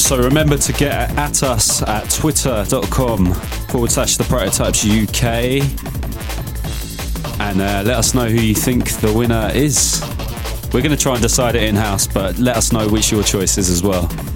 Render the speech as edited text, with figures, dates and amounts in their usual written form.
So remember to get at us at twitter.com/The Prototypes UK and let us know who you think the winner is. We're going to try and decide it in-house, but let us know which your choice is as well.